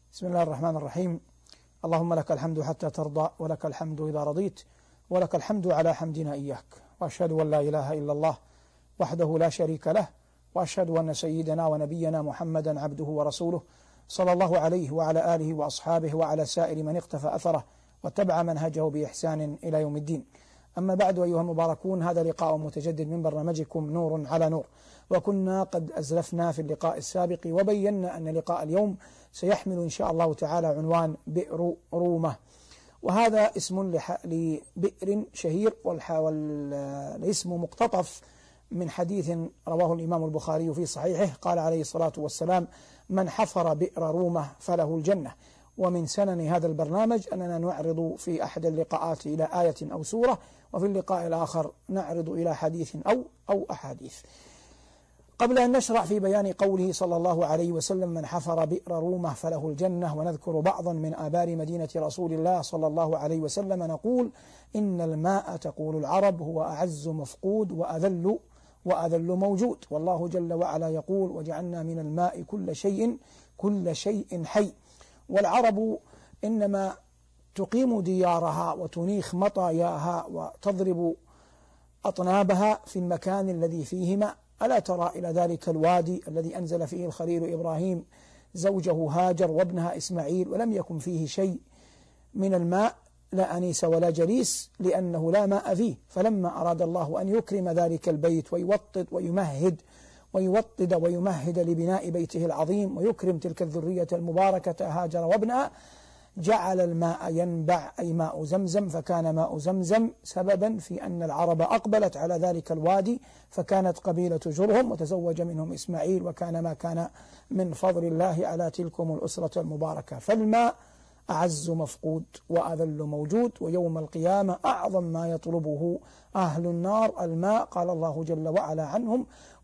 بسم الله الرحمن الرحيم. اللهم لك الحمد حتى ترضى، ولك الحمد إذا رضيت، ولك الحمد على حمدنا إياك. وأشهد أن لا إله إلا الله وحده لا شريك له، وأشهد أن سيدنا ونبينا محمدا عبده ورسوله، صلى الله عليه وعلى آله وأصحابه وعلى سائر من اقتفى أثره واتبع منهجه بإحسان إلى يوم الدين. أما بعد، أيها المباركون، هذا لقاء متجدد من برنامجكم نور على نور. وكنا قد أزلفنا في اللقاء السابق وبينا أن لقاء اليوم سيحمل إن شاء الله تعالى عنوان بئر رومة، وهذا اسم لبئر شهير، والاسم مقتطف من حديث رواه الإمام البخاري في صحيحه، قال عليه الصلاة والسلام: من حفر بئر رومة فله الجنة. ومن سنن هذا البرنامج أننا نعرض في أحد اللقاءات إلى آية أو سورة، وفي اللقاء الآخر نعرض إلى حديث أو أحاديث. قبل أن نشرع في بيان قوله صلى الله عليه وسلم: من حفر بئر رومة فله الجنة، ونذكر بعضا من آبار مدينة رسول الله صلى الله عليه وسلم، نقول: إن الماء، تقول العرب، هو أعز مفقود وأذل موجود. والله جل وعلا يقول: وجعلنا من الماء كل شيء حي. والعرب إنما تقيم ديارها وتنيخ مطاياها وتضرب أطنابها في المكان الذي فيه ماء. ألا ترى إلى ذلك الوادي الذي أنزل فيه الخليل إبراهيم زوجه هاجر وابنها إسماعيل، ولم يكن فيه شيء من الماء، لا أنيس ولا جليس، لأنه لا ماء فيه. فلما أراد الله أن يكرم ذلك البيت ويوطد ويمهد لبناء بيته العظيم، ويكرم تلك الذرية المباركة هاجر وابنها، جعل الماء ينبع، أي ماء زمزم. فكان ماء زمزم سببا في أن العرب أقبلت على ذلك الوادي، فكانت قبيلة جرهم وتزوج منهم إسماعيل، وكان ما كان من فضل الله على تلكم الأسرة المباركة. فالماء أعز مفقود وأذل موجود، ويوم القيامة أعظم ما يطلبه أهل النار الماء. قال الله جل وعلا عنهم: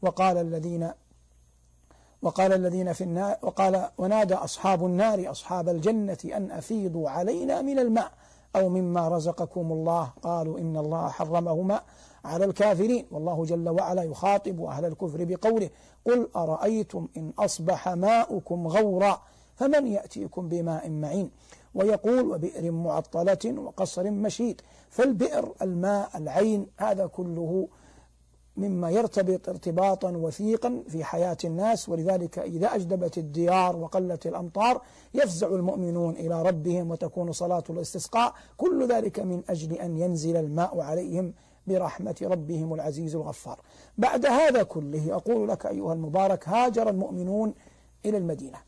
وقال الذين في النار ونادى أصحاب النار أصحاب الجنة أن أفيضوا علينا من الماء أو مما رزقكم الله، قالوا إن الله حرمهما على الكافرين. والله جل وعلا يخاطب أهل الكفر بقوله: قل أرأيتم إن أصبح ماؤكم غورا فمن يأتيكم بماء معين. ويقول: وبئر معطلة وقصر مشيد. فالبئر، الماء، العين، هذا كله مما يرتبط ارتباطا وثيقا في حياة الناس. ولذلك إذا أجدبت الديار وقلت الأمطار يفزع المؤمنون إلى ربهم وتكون صلاة الاستسقاء، كل ذلك من أجل أن ينزل الماء عليهم برحمة ربهم العزيز الغفار. بعد هذا كله أقول لك أيها المبارك: هاجر المؤمنون إلى المدينة،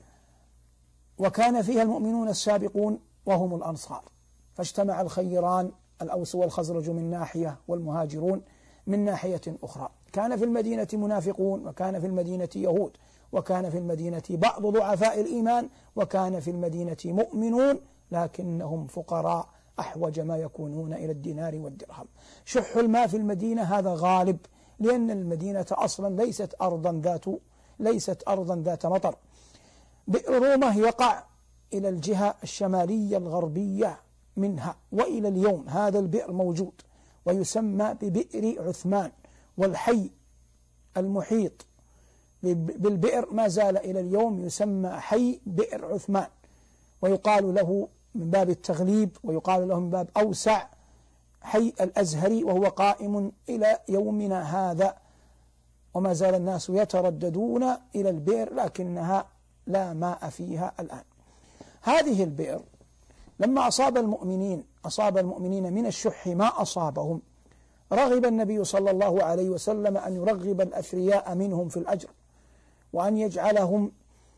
وكان فيها المؤمنون السابقون وهم الأنصار، فاجتمع الخيران، الأوس والخزرج من ناحية والمهاجرون من ناحية أخرى. كان في المدينة منافقون، وكان في المدينة يهود، وكان في المدينة بعض ضعفاء الإيمان، وكان في المدينة مؤمنون لكنهم فقراء أحوج ما يكونون إلى الدينار والدرهم. شح الماء في المدينة هذا غالب، لأن المدينة أصلا ليست أرضا ذات مطر. بئر رومة يقع إلى الجهة الشمالية الغربية منها، وإلى اليوم هذا البئر موجود، ويسمى ببئر عثمان. والحي المحيط بالبئر ما زال إلى اليوم يسمى حي بئر عثمان، ويقال له من باب التغليب، ويقال له من باب أوسع حي الأزهري، وهو قائم إلى يومنا هذا. وما زال الناس يترددون إلى البئر لكنها لا ماء فيها الآن. هذه البئر لما أصاب المؤمنين من الشح ما أصابهم، رغب النبي صلى الله عليه وسلم أن يرغب الأثرياء منهم في الأجر، وأن يجعلهم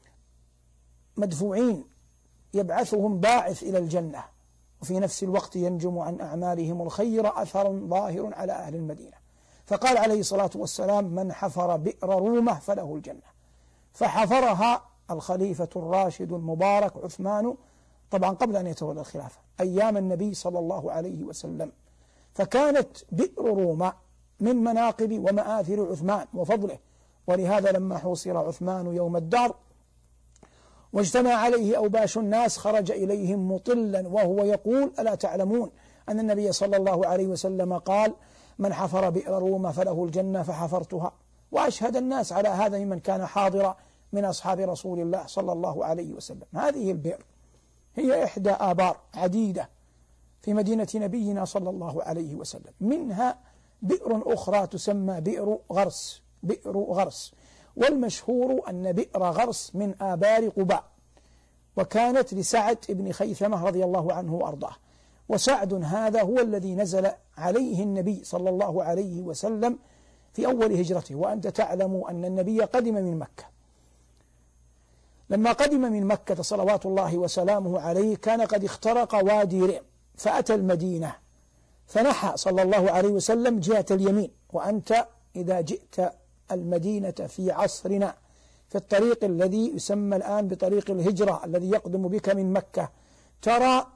مدفوعين، يبعثهم باعث إلى الجنة، وفي نفس الوقت ينجم عن أعمالهم الخير أثر ظاهر على أهل المدينة. فقال عليه الصلاة والسلام: من حفر بئر رومة فله الجنة. فحفرها الخليفة الراشد المبارك عثمان، طبعا قبل أن يتولى الخلافة، أيام النبي صلى الله عليه وسلم. فكانت بئر رومة من مناقب ومآثر عثمان وفضله. ولهذا لما حوصر عثمان يوم الدار واجتمع عليه أوباش الناس خرج إليهم مطلا وهو يقول: ألا تعلمون أن النبي صلى الله عليه وسلم قال: من حفر بئر رومة فله الجنة، فحفرتها. وأشهد الناس على هذا ممن كان حاضرا من أصحاب رسول الله صلى الله عليه وسلم. هذه البئر هي إحدى آبار عديدة في مدينة نبينا صلى الله عليه وسلم، منها بئر أخرى تسمى بئر غرس، بئر غرس، والمشهور أن بئر غرس من آبار قباء، وكانت لسعد بن خيثمة رضي الله عنه وأرضاه. وسعد هذا هو الذي نزل عليه النبي صلى الله عليه وسلم في أول هجرته، وأنت تعلم أن النبي قدم من مكة. لما قدم من مكة صلوات الله وسلامه عليه كان قد اخترق وادي رئم، فأتى المدينة فنحى صلى الله عليه وسلم جهة اليمين. وأنت إذا جئت المدينة في عصرنا في الطريق الذي يسمى الآن بطريق الهجرة الذي يقدم بك من مكة، ترى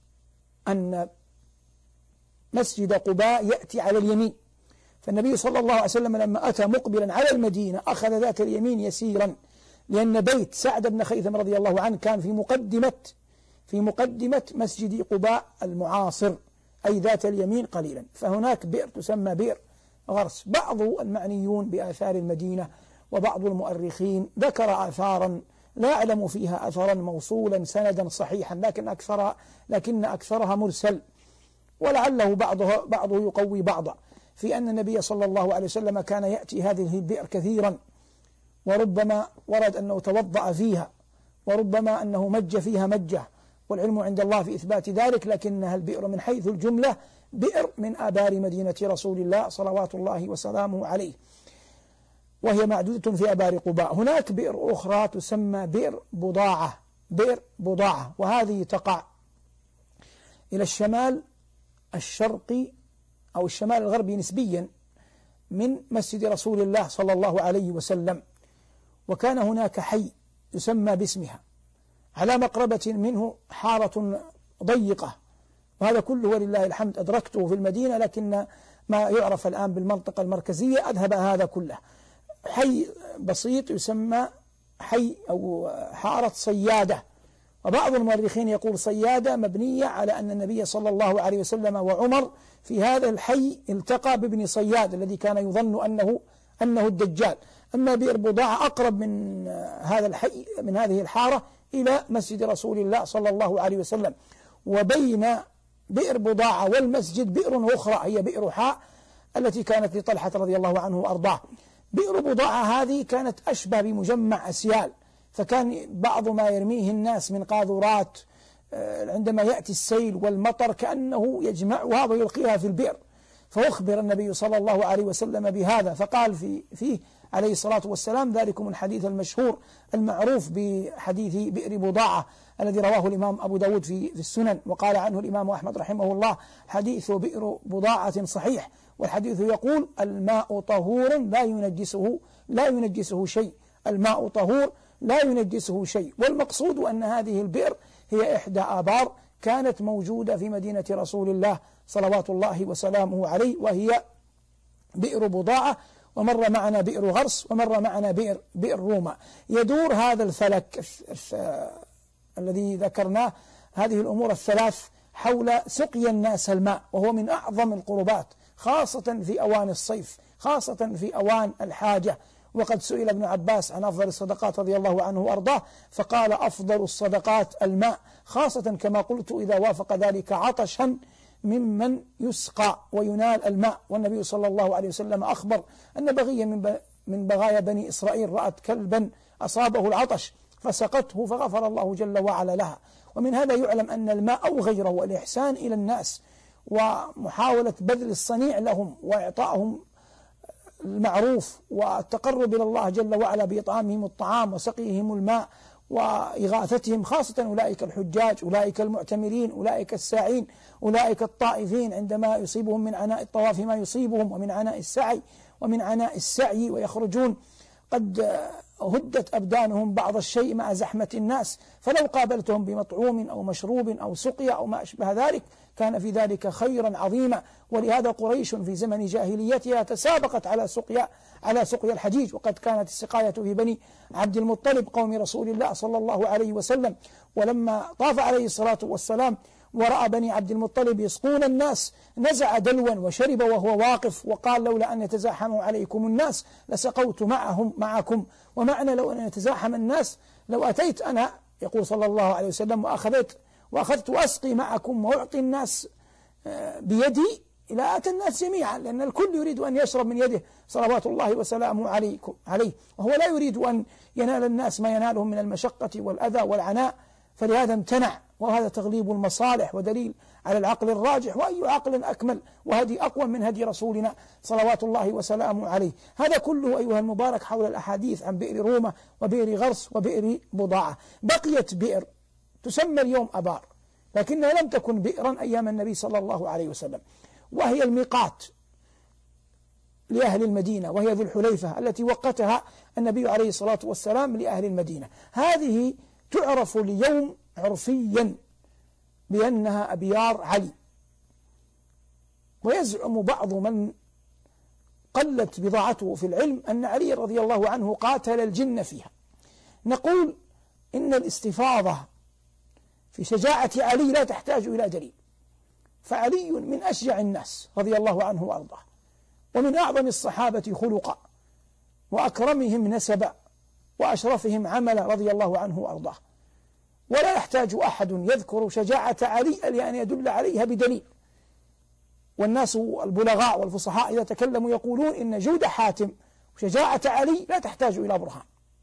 أن مسجد قباء يأتي على اليمين. فالنبي صلى الله عليه وسلم لما أتى مقبلا على المدينة أخذ ذات اليمين يسيرا، لأن بيت سعد بن خيثم رضي الله عنه كان في مقدمة مسجد قباء المعاصر، أي ذات اليمين قليلا. فهناك بئر تسمى بئر غرس. بعض المعنيون بآثار المدينة وبعض المؤرخين ذكر آثارا لا أعلم فيها أثرا موصولا سندا صحيحا، لكن أكثرها مرسل، ولعله بعضه يقوي بعضا، في أن النبي صلى الله عليه وسلم كان يأتي هذه البئر كثيرا، وربما ورد أنه توضأ فيها، وربما أنه مج فيها مجة، والعلم عند الله في إثبات ذلك، لكنها البئر من حيث الجملة بئر من آبار مدينة رسول الله صلوات الله وسلامه عليه، وهي معدودة في آبار قباء. هناك بئر أخرى تسمى بئر بضاعة، وهذه تقع إلى الشمال الشرقي أو الشمال الغربي نسبيا من مسجد رسول الله صلى الله عليه وسلم. وكان هناك حي يسمى باسمها، على مقربة منه حارة ضيقة، وهذا كله ولله الحمد أدركته في المدينة، لكن ما يعرف الآن بالمنطقة المركزية أذهب هذا كله. حي بسيط يسمى حي أو حارة صيادة، وبعض المؤرخين يقول صيادة مبنية على أن النبي صلى الله عليه وسلم وعمر في هذا الحي التقى بابن صياد الذي كان يظن أنه الدجال. أما بئر بضاعة أقرب من هذا الحي من هذه الحارة إلى مسجد رسول الله صلى الله عليه وسلم. وبين بئر بضاعة والمسجد بئر أخرى هي بئر حاء التي كانت لطلحة رضي الله عنه وأرضاه. بئر بضاعة هذه كانت أشبه بمجمع أسيال، فكان بعض ما يرميه الناس من قاذورات عندما يأتي السيل والمطر كأنه يجمعها ويلقيها في البئر. فأخبر النبي صلى الله عليه وسلم بهذا، فقال فيه عليه الصلاة والسلام: ذلكم الحديث المشهور المعروف بحديث بئر بضاعة الذي رواه الإمام أبو داود في السنن، وقال عنه الإمام أحمد رحمه الله: حديث بئر بضاعة صحيح. والحديث يقول: الماء طهور لا ينجسه شيء، الماء طهور لا ينجسه شيء. والمقصود أن هذه البئر هي إحدى آبار كانت موجودة في مدينة رسول الله صلوات الله وسلامه عليه، وهي بئر بضاعة. ومر معنا بئر غرس، ومر معنا بئر روما. يدور هذا الفلك الذي ذكرناه، هذه الأمور الثلاث، حول سقي الناس الماء، وهو من أعظم القربات خاصة في أوان الصيف، خاصة في أوان الحاجة. وقد سئل ابن عباس عن أفضل الصدقات رضي الله عنه وأرضاه، فقال: أفضل الصدقات الماء، خاصة كما قلت إذا وافق ذلك عطشا ممن يسقى وينال الماء. والنبي صلى الله عليه وسلم أخبر أن بغية من بغايا بني إسرائيل رأت كلبا أصابه العطش فسقته فغفر الله جل وعلا لها. ومن هذا يعلم أن الماء أو غيره والإحسان إلى الناس ومحاولة بذل الصنيع لهم وإعطائهم المعروف والتقرب إلى الله جل وعلا بإطعامهم الطعام وسقيهم الماء وإغاثتهم، خاصة أولئك الحجاج، أولئك المعتمرين، أولئك الساعين، أولئك الطائفين عندما يصيبهم من عناء الطواف ما يصيبهم، ومن عناء السعي ويخرجون قد هدت أبدانهم بعض الشيء مع زحمة الناس، فلو قابلتهم بمطعوم أو مشروب أو سقيا أو ما أشبه ذلك كان في ذلك خيرا عظيما. ولهذا قريش في زمن جاهليتها تسابقت على سقيا الحجيج، وقد كانت السقاية في بني عبد المطلب قوم رسول الله صلى الله عليه وسلم. ولما طاف عليه الصلاة والسلام ورأى بني عبد المطلب يسقون الناس نزع دلوا وشرب وهو واقف، وقال لولا أن يتزاحموا عليكم الناس لسقوت معكم. ومعنى لو أن يتزاحم الناس لو أتيت أنا، يقول صلى الله عليه وسلم، وأخذت أسقي معكم وأعطي الناس بيدي إلى أتى الناس جميعا، لأن الكل يريد أن يشرب من يده صلوات الله وسلامه عليه، وهو لا يريد أن ينال الناس ما ينالهم من المشقة والأذى والعناء، فلهذا امتنع. وهذا تغليب المصالح ودليل على العقل الراجح، وأي عقل أكمل وهدي أقوى من هدي رسولنا صلوات الله وسلامه عليه. هذا كله أيها المبارك حول الأحاديث عن بئر رومة وبئر غرس وبئر بضاعة. بقيت بئر تسمى اليوم أبار، لكنها لم تكن بئرا أيام النبي صلى الله عليه وسلم، وهي الميقات لأهل المدينة، وهي ذو الحليفة التي وقتها النبي عليه الصلاة والسلام لأهل المدينة. هذه تعرف اليوم عرفيا بأنها أبيار علي، ويزعم بعض من قلت بضاعته في العلم أن علي رضي الله عنه قاتل الجن فيها. نقول إن الاستفاضة في شجاعة علي لا تحتاج إلى دليل، فعلي من أشجع الناس رضي الله عنه وأرضاه، ومن أعظم الصحابة خلقا، وأكرمهم نسبا، وأشرفهم عملا رضي الله عنه وأرضاه، ولا يحتاج أحد يذكر شجاعة علي لأن يدل عليها بدليل. والناس البلغاء والفصحاء إذا تكلموا يقولون إن جود حاتم وشجاعة علي لا تحتاج إلى برهان.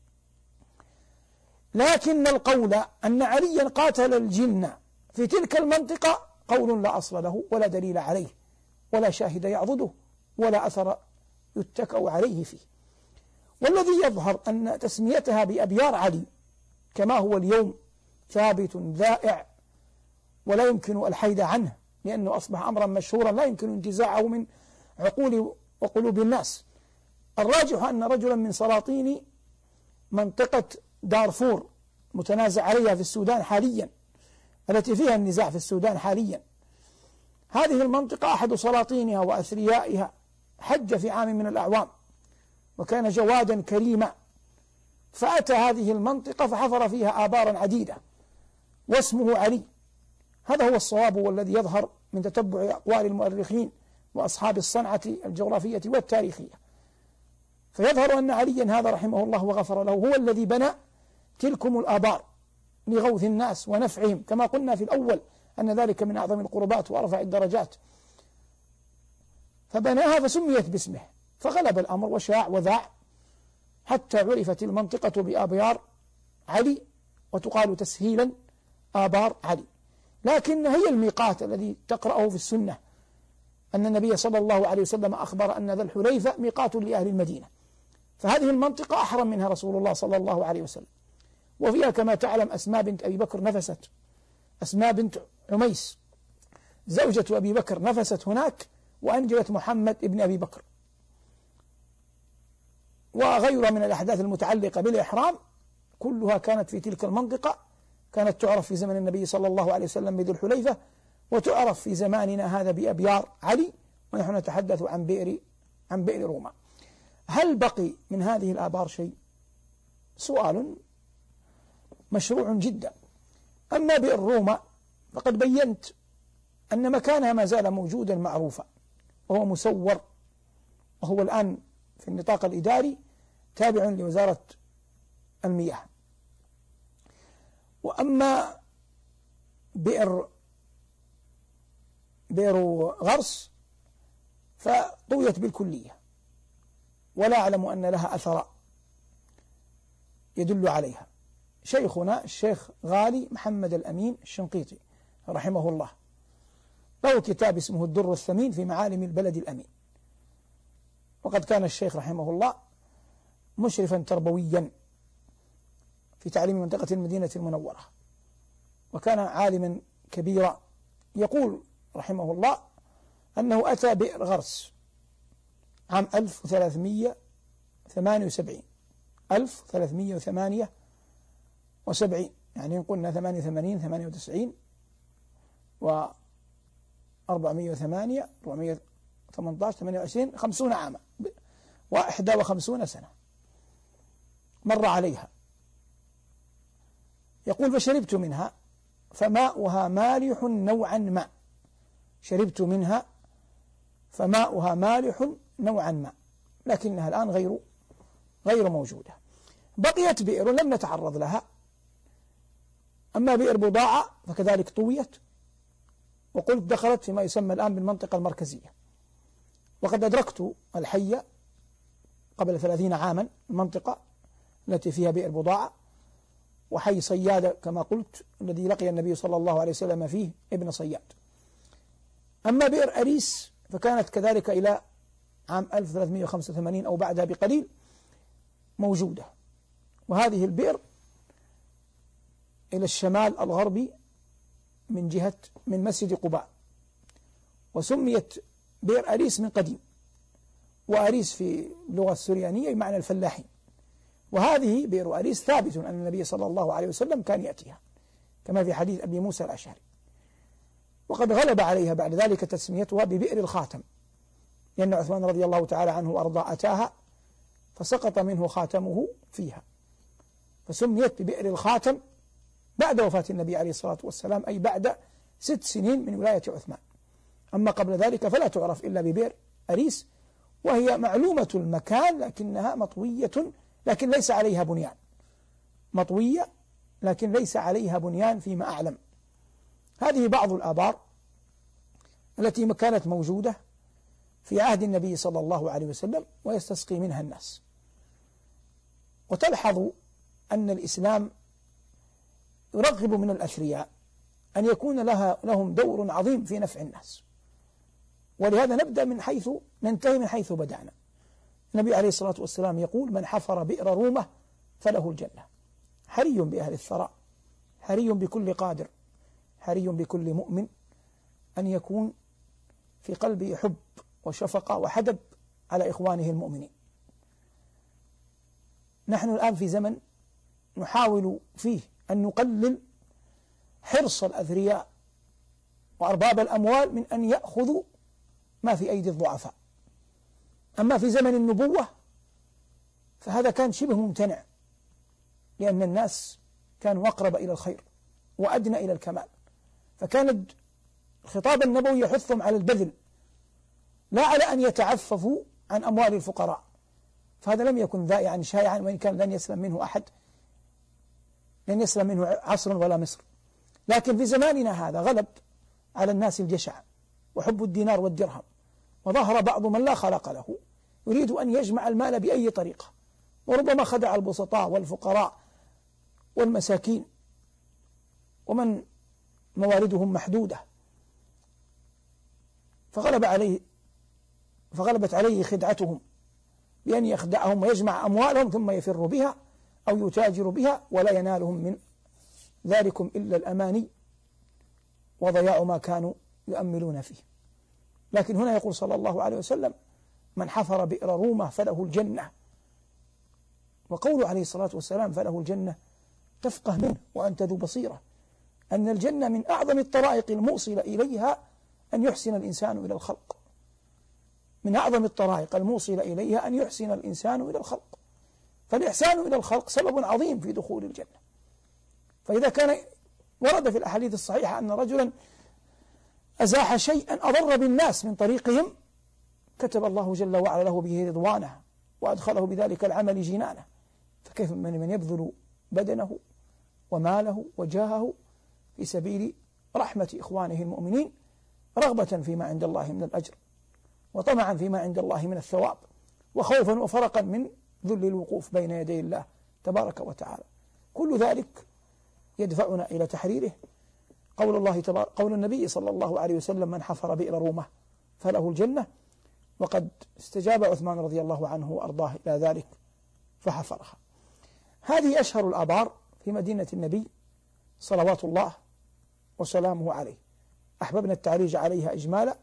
لكن القول أن عليا قاتل الجن في تلك المنطقة قول لا أصل له ولا دليل عليه، ولا شاهد يعضده، ولا أثر يتكأ عليه فيه. والذي يظهر أن تسميتها بأبيار علي كما هو اليوم ثابت ذائع، ولا يمكن الحيد عنه، لأنه أصبح أمرا مشهورا لا يمكن انتزاعه من عقول وقلوب الناس. الراجح أن رجلا من سلاطين منطقة دارفور متنازع عليها في السودان حاليا، التي فيها النزاع في السودان حاليا، هذه المنطقة أحد سلاطينها وأثريائها حج في عام من الأعوام، وكان جوادا كريما، فأتى هذه المنطقة فحفر فيها آبارا عديدة واسمه علي. هذا هو الصواب والذي يظهر من تتبع أقوال المؤرخين وأصحاب الصنعة الجغرافية والتاريخية. فيظهر أن عليا هذا رحمه الله وغفر له هو الذي بنى تلكم الآبار لغوث الناس ونفعهم، كما قلنا في الأول أن ذلك من أعظم القربات وأرفع الدرجات، فبناها فسميت باسمه، فغلب الأمر وشاع وذاع حتى عرفت المنطقة بآبيار علي، وتقال تسهيلا آبار علي. لكن هي الميقات الذي تقرأه في السنة أن النبي صلى الله عليه وسلم أخبر أن ذا الحليفة ميقات لأهل المدينة، فهذه المنطقة أحرم منها رسول الله صلى الله عليه وسلم، وفيها كما تعلم أسماء بنت أبي بكر نفست، أسماء بنت عميس زوجة أبي بكر نفست هناك وأنجبت محمد ابن أبي بكر، وغيرها من الأحداث المتعلقة بالإحرام كلها كانت في تلك المنطقة، كانت تعرف في زمن النبي صلى الله عليه وسلم بذي الحليفة، وتعرف في زماننا هذا بأبيار علي، ونحن نتحدث عن بئر روما. هل بقي من هذه الآبار شيء؟ سؤال مشروع جدا. أما بئر روما فقد بينت أن مكانها ما زال موجودا معروفا، وهو مسور، وهو الآن في النطاق الإداري تابع لوزارة المياه. وأما بئر غرس فطويت بالكلية، ولا أعلم أن لها أثر يدل عليها. شيخنا الشيخ غالي محمد الأمين الشنقيطي رحمه الله له كتاب اسمه الدر الثمين في معالم البلد الأمين، وقد كان الشيخ رحمه الله مشرفا تربويا في تعليم منطقة المدينة المنورة، وكان عالما كبيرا. يقول رحمه الله أنه أتى بئر غرس عام 1378 يعني إن قلنا 88 98 و 408 418 28 50 عاما و51 سنة مر عليها. يقول فشربت منها فماؤها مالح نوعا ما، شربت منها فماؤها مالح نوعا ما، لكنها الآن غير موجودة. بقيت بئر لم نتعرض لها، أما بئر بضاعة فكذلك طويت، وقلت دخلت فيما يسمى الآن بالمنطقة المركزية، وقد أدركت الحية قبل 30 عاما، المنطقة التي فيها بئر بضاعة، وحي صيادة كما قلت الذي لقي النبي صلى الله عليه وسلم فيه ابن صياد. أما بئر أريس فكانت كذلك إلى عام 1385 أو بعدها بقليل موجودة، وهذه البئر إلى الشمال الغربي من مسجد قباء، وسميت بئر أريس من قديم، وأريس في اللغة السريانية بمعنى الفلاحين. وهذه بئر أريس ثابت أن النبي صلى الله عليه وسلم كان يأتيها كما في حديث أبي موسى الأشعري، وقد غلب عليها بعد ذلك تسميتها ببئر الخاتم، لأن عثمان رضي الله تعالى عنه وأرضاه أتاها فسقط منه خاتمه فيها، فسميت ببئر الخاتم بعد وفاة النبي عليه الصلاة والسلام، أي بعد 6 سنين من ولاية عثمان. أما قبل ذلك فلا تعرف إلا ببئر أريس، وهي معلومة المكان لكنها مطوية لكن ليس عليها بنيان، مطوية لكن ليس عليها بنيان فيما أعلم. هذه بعض الآبار التي كانت موجودة في عهد النبي صلى الله عليه وسلم ويستسقي منها الناس. وتلحظ أن الإسلام يرغب من الأثرياء أن يكون لهم دور عظيم في نفع الناس، ولهذا ننتهي من حيث بدأنا. النبي عليه الصلاة والسلام يقول: من حفر بئر رومة فله الجنة. حري بأهل الثراء، حري بكل قادر، حري بكل مؤمن أن يكون في قلبه حب وشفقة وحدب على إخوانه المؤمنين. نحن الآن في زمن نحاول فيه أن نقلل حرص الأثرياء وأرباب الأموال من أن يأخذوا ما في أيدي الضعفاء. أما في زمن النبوة فهذا كان شبه ممتنع، لأن الناس كانوا أقرب إلى الخير وأدنى إلى الكمال، فكان الخطاب النبوي يحثهم على البذل لا على أن يتعففوا عن أموال الفقراء، فهذا لم يكن ذائعا شائعا، وإن كان لن يسلم منه أحد، لن يسلم منه عصر ولا مصر. لكن في زماننا هذا غلب على الناس الجشع وحب الدينار والدرهم، وظهر بعض من لا خلق له يريد أن يجمع المال بأي طريقة، وربما خدع البسطاء والفقراء والمساكين ومن مواردهم محدودة، فغلبت عليه خدعتهم بأن يخدعهم ويجمع أموالهم ثم يفر بها أو يتاجر بها، ولا ينالهم من ذلكم إلا الأماني وضياع ما كانوا يؤملون فيه. لكن هنا يقول صلى الله عليه وسلم: من حفر بئر رومة فله الجنة. وقوله عليه الصلاة والسلام فله الجنة تفقه منه وأنت ذو بصيرة أن الجنة من أعظم الطرائق الموصلة إليها أن يحسن الإنسان إلى الخلق، من أعظم الطرائق الموصلة إليها أن يحسن الإنسان إلى الخلق، فالإحسان إلى الخلق سبب عظيم في دخول الجنة. فإذا كان ورد في الأحاديث الصحيحة أن رجلا أزاح شيئا أضر بالناس من طريقهم كتب الله جل وعلا له به رضوانه وأدخله بذلك العمل جنانه، فكيف من يبذل بدنه وماله وجاهه في سبيل رحمة إخوانه المؤمنين، رغبة فيما عند الله من الأجر وطمعا فيما عند الله من الثواب، وخوفا وفرقا من ذل الوقوف بين يدي الله تبارك وتعالى. كل ذلك يدفعنا إلى تحريره. قول النبي صلى الله عليه وسلم: من حفر بئر رومة فله الجنة، وقد استجاب عثمان رضي الله عنه وأرضاه إلى ذلك فحفرها. هذه أشهر الآبار في مدينة النبي صلوات الله وسلامه عليه، أحببنا التعريج عليها إجمالا،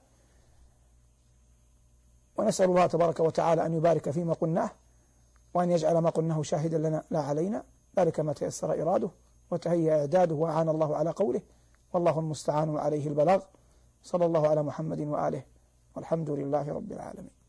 ونسأل الله تبارك وتعالى أن يبارك فيما قلناه، وأن يجعل ما قلناه شاهدا لنا لا علينا، ذلك ما تيسر إراده وتهيأ إعداده وأعان الله على قوله، والله المستعان وعليه البلاغ. صلى الله على محمد وآله، والحمد لله رب العالمين.